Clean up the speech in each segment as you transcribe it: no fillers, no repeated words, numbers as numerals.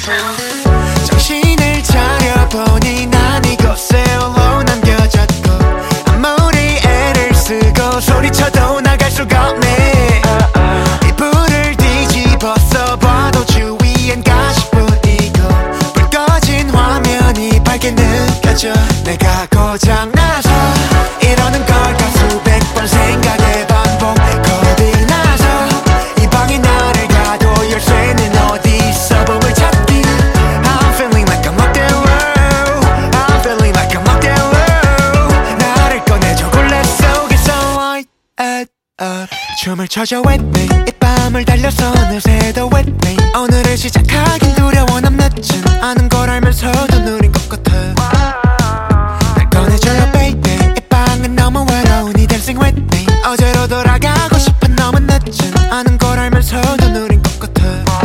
정신을 차려보니 난 이곳에 홀로 남겨졌고 아무리 애를 쓰고 소리쳐도 나갈 수가 없네. 이불을 뒤집어서 봐도 주위엔 가시뿐이고 불 꺼진 화면이 밝게 느껴져. 내가 고장나서 이러는 걸까 수백 번 생각해 반복. 겁이 나서 이 방에 나를 가도 열쇠는 어디 있어 봄을 찾기. I'm feeling like I'm up there low. I'm feeling like I'm up there low. 나를 꺼내줘 굴레 속에서 light it up. 춤을 춰줘 with me. 이 밤을 달려서 어느새도 with me. 오늘을 시작하긴 두려워 난 늦진 않은 걸 알면서도 느린 것 같아. 날 꺼내줘요 baby. 이 방은 너무 외로운 이 dancing with me. 어제로 돌아가고 싶은 너무 늦진 않은 걸 알면서도 느린 것 같아.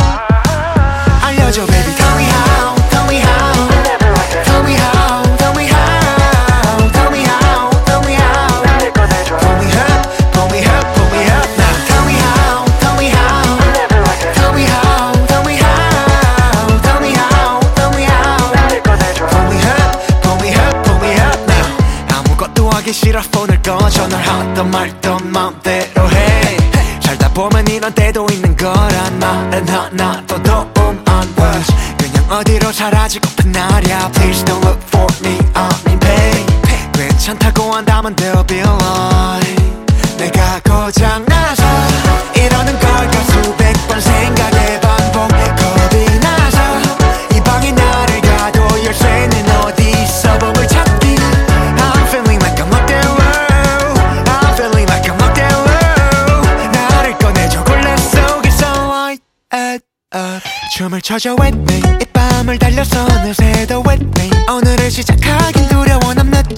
알려줘 baby. Tell me how, tell me how, tell me how, tell me how, tell me how, tell me how. Pull me up, pull me up, pull me up now. Tell me how, tell me how, tell me how, tell me how, tell me how, tell me how. Pull me up, pull me up, pull me up now. 아무것도 하기 싫어 폰을 꺼져. 널 하던 말던 맘대로 해. 살다 보면 이런 때도 있는 거란 말은 하나도 도움 안 돼. 그냥 어디로 사라지고픈 날이야. Please don't look for me, I'm in pain. 괜찮다고 한다면 they'll be lying. 내가 고장나서 이러는 걸까 수백 번 생각해 반복. 겁이 나서 이 방에 나를 가도 열쇠는 어디 있어 봄을 찾기. I'm feeling like I'm up there low. I'm feeling like I'm up there low. 나를 꺼내줘 굴레 속에서 light it up. 춤을 춰줘 with me. 이 밤을 달려서 어느새도 with me. 오늘을 시작하긴 두려워 난 늦